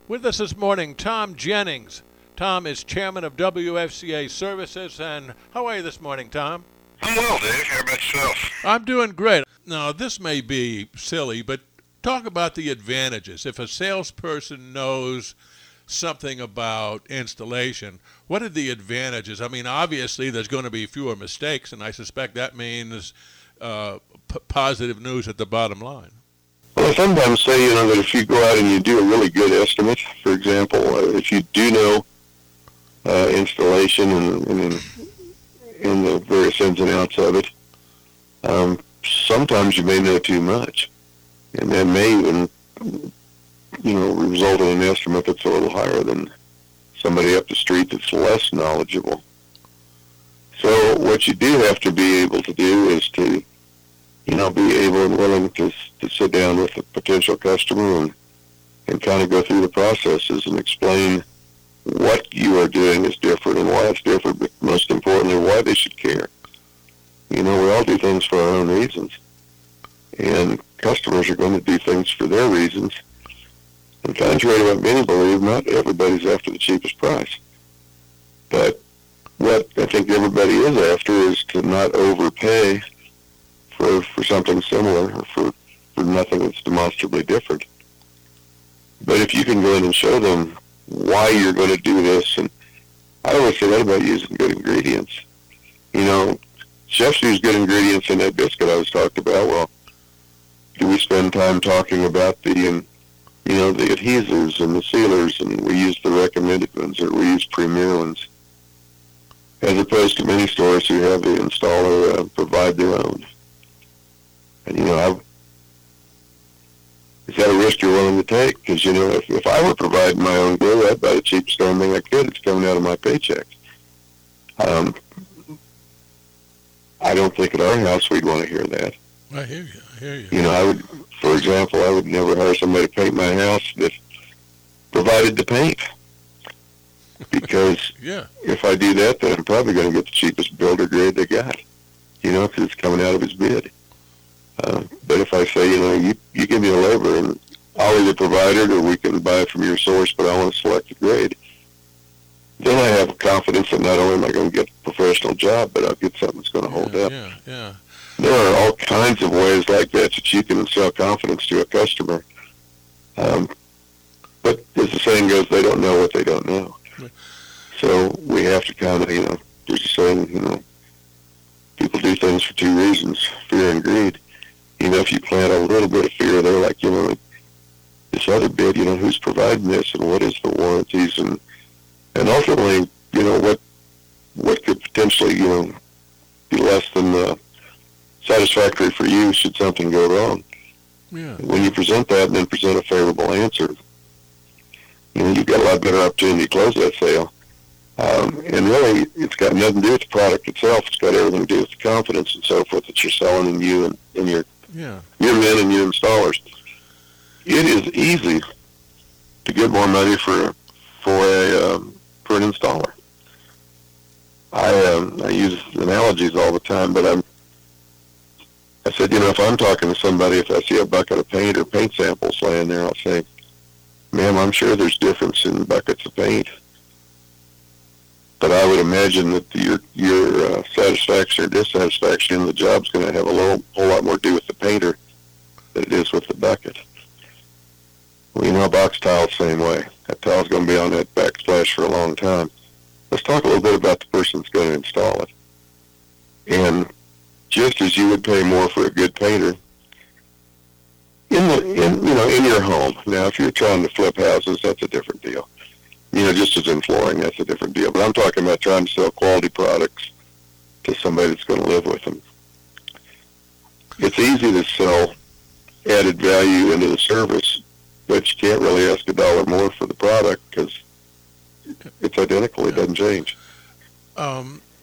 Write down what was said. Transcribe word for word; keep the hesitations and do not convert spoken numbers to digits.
With us this morning, Tom Jennings. Tom is chairman of W F C A Services. And how are you this morning, Tom? I'm well, Dave. How about yourself? I'm doing great. Now, this may be silly, but talk about the advantages. If a salesperson knows something about installation, what are the advantages? I mean, obviously, there's going to be fewer mistakes, and I suspect that means uh, p- positive news at the bottom line. Well, I sometimes say, you know, that if you go out and you do a really good estimate, for example, uh, if you do know uh, installation and, and in, in the various ins and outs of it, um, sometimes you may know too much. And that may even, you know, result in an estimate that's a little higher than somebody up the street that's less knowledgeable. So what you do have to be able to do is to, you know, be able and willing to to sit down with a potential customer and, and kind of go through the processes and explain what you are doing is different and why it's different, but most importantly, why they should care. You know, we all do things for our own reasons, and customers are going to do things for their reasons. And contrary to what many believe, not everybody's after the cheapest price. But what I think everybody is after is to not overpay for for something similar or for, for nothing that's demonstrably different. But if you can go in and show them why you're going to do this, and I always say that about using good ingredients. You know, chefs use good ingredients in that biscuit I was talking about. Well, do we spend time talking about the, um, you know, the adhesives and the sealers, and we use the recommended ones, or we use premier ones, as opposed to many stores who have the installer uh, provide their own. And, you know, I, is that a risk you're willing to take? Because, you know, if, if I were providing my own glue, I'd buy the cheapest darn thing I could. It's coming out of my paycheck. Um, I don't think at our house we'd want to hear that. I hear you. I hear you. You know, I would, for example, I would never hire somebody to paint my house that provided the paint. Because yeah. if I do that, then I'm probably going to get the cheapest builder grade they got, you know, because it's coming out of his bid. Uh, but if I say, you know, you, you give me the labor and I'll either provide it or we can buy it from your source, but I want to select the grade, then I have confidence that not only am I going to get a professional job, but I'll get something that's going to hold yeah, up. Yeah, yeah. There are all kinds of ways like that that you can sell confidence to a customer. Um, but as the saying goes, they don't know what they don't know. Yeah. So we have to kind of, you know, there's a saying, you know, people do things for two reasons, fear and greed. You know, if you plant a little bit of fear, they're like, you know, this other bid, you know, who's providing this and what is the warranties, and and ultimately, you know, what what could potentially, you know, be less than uh, satisfactory for you should something go wrong. Yeah. When you present that and then present a favorable answer, you know, you've got a lot better opportunity to close that sale. Um, and really, it's got nothing to do with the product itself. It's got everything to do with the confidence and so forth that you're selling in you and in your Yeah. your men and your installers. It is easy to get more money for for a um, for an installer. I um, I use analogies all the time, but I'm I said, you know, if I'm talking to somebody, if I see a bucket of paint or paint samples laying there, I'll say, ma'am, I'm sure there's difference in buckets of paint, but I would imagine that your your uh, satisfaction or dissatisfaction in the job is going to have a little, whole lot more to do with the painter than it is with the bucket. Well, you know, a box tile the same way. That tile's going to be on that backsplash for a long time. Let's talk a little bit about the person that's going to install it. And just as you would pay more for a good painter in the in you know in your home. Now, if you're trying to flip houses, that's a different deal. You know, just as in flooring, that's a different deal. But I'm talking about trying to sell quality products to somebody that's going to live with them. It's easy to sell added value into the service, but you can't really ask a dollar more for the product because it's identical. It doesn't change. Um,